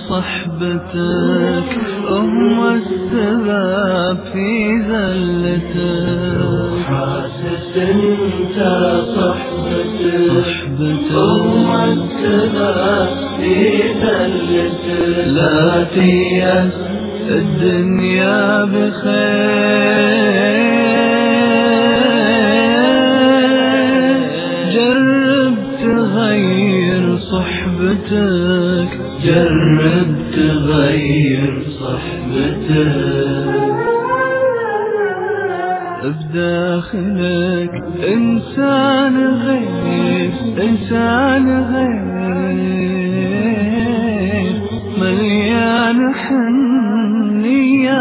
صحبتك هم السبب في ذلتك. حاسس انت صحبتك هم السبب في ذلتك. لا تيأس الدنيا بخير، جرب تغير صحبتك، جرب تغير صحبتك. بداخلك إنسان غير، إنسان غير، مليان حنية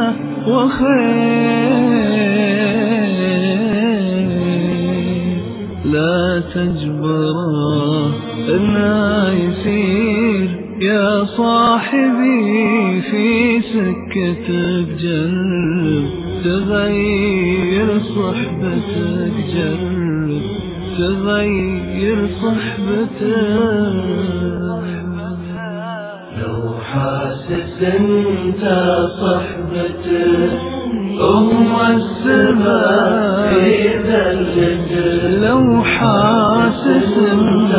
وخير. لا تجبره إنه يسير يا صاحبي في سكتك، جرب تغير صحبتك، جرب تغير صحبتك. لو حاسس انت صحبتك هم السبب في ذلتك. لو حاسس انت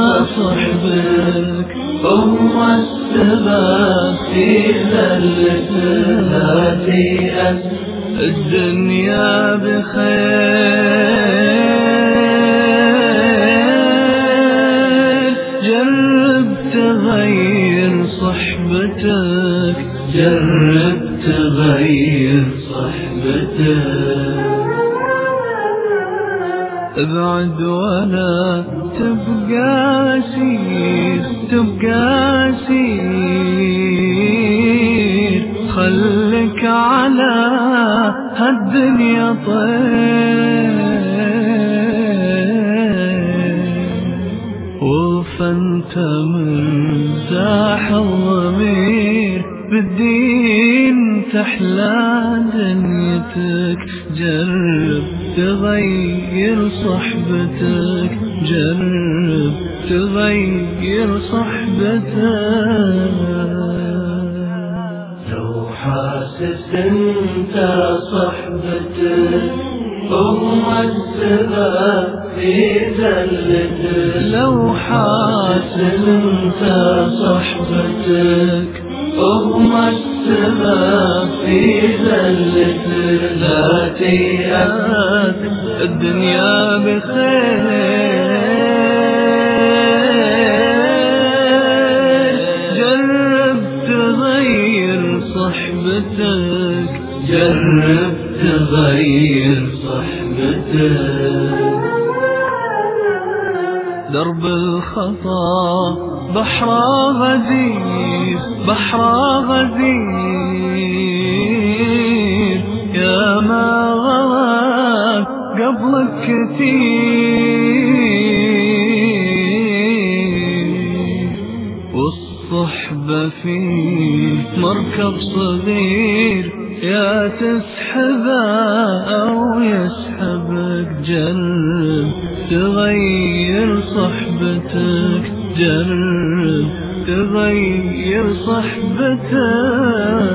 صحبتك هم السبب في ذلتك. لا تيأس الدنيا بخير، جرب تغير صحبتك، جرب تغير صحبتك. ابعد ولا تبقى أسير، تبقى أسير، خلك على هالدنيا طير. وفانت مرتاح الضمير بالدين تحلى دنيتك، جرب تغير صحبتك، جرب تغير صحبتك. لو حاسس انت صحبتك هم السبب في ذلتك. لو حاسس انت صحبتك هم السبب في ذلتك. لا تيأس الدنيا بخير، جرب تغير صحبتك، جرب تغير صحبتك. درب الخطا بحر غزير، بحر غزير، يا ما غواك قبلك كثير. والصحبة في مركب صغير، يا تسحبه أو يسحبك، جرب تغير صحبتك، جرب تغير صحبتك.